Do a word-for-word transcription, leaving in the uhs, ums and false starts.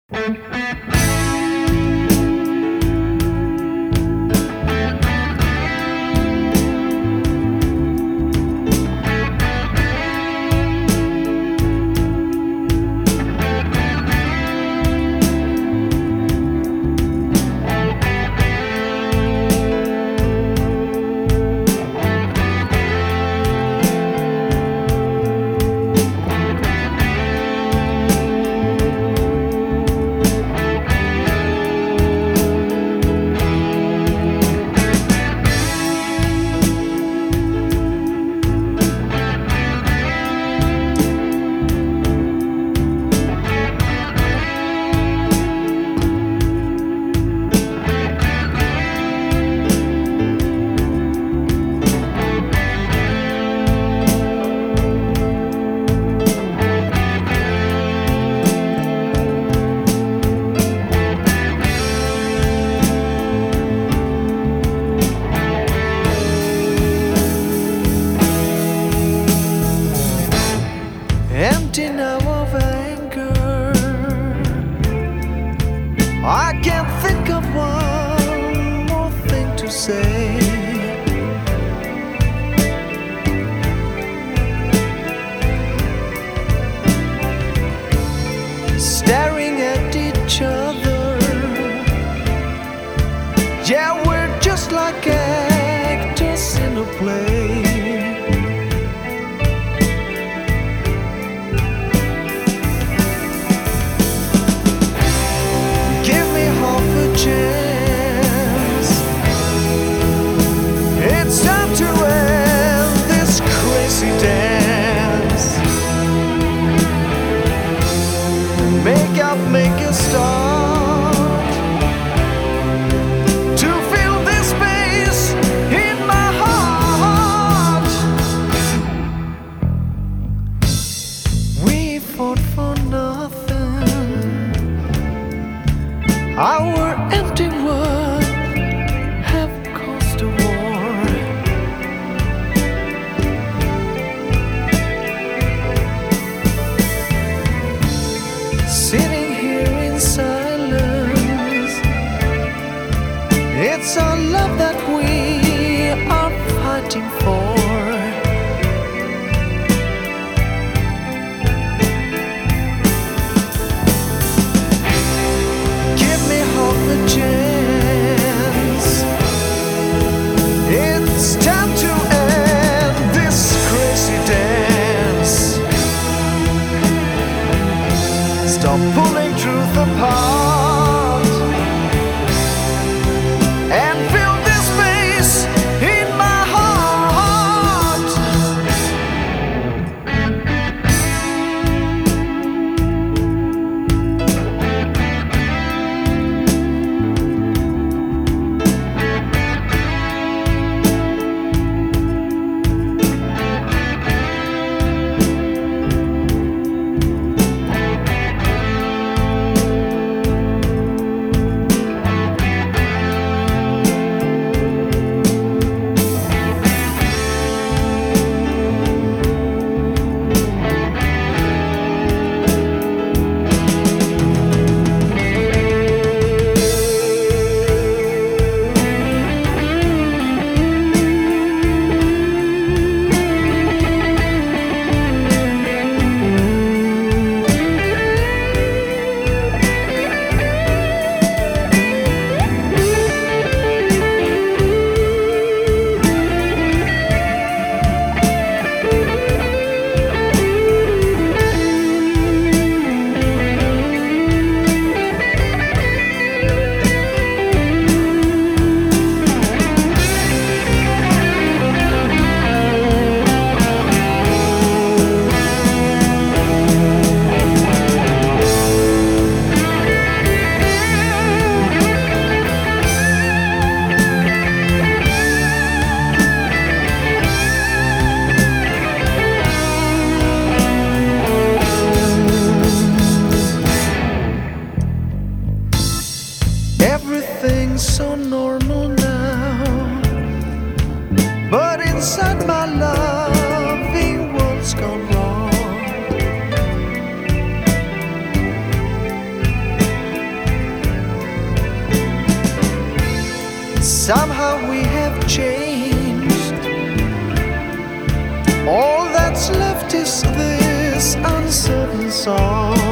Empty now of anger, I can't think of one more thing to say. Staring at each other, yeah, we're just like actors in a play. Chance. It's time to end this crazy dance. Make up, make a start to fill this space in my heart. We fought for nothing. Our empty words have caused a war. Sitting here in silence, it's our love that we are fighting for. Chance. It's time to end this crazy dance. Stop pulling truth apart and fill this space in my heart. Everything's so normal now, but inside my loving world's gone wrong. Somehow we have changed. All that's left is this uncertain song.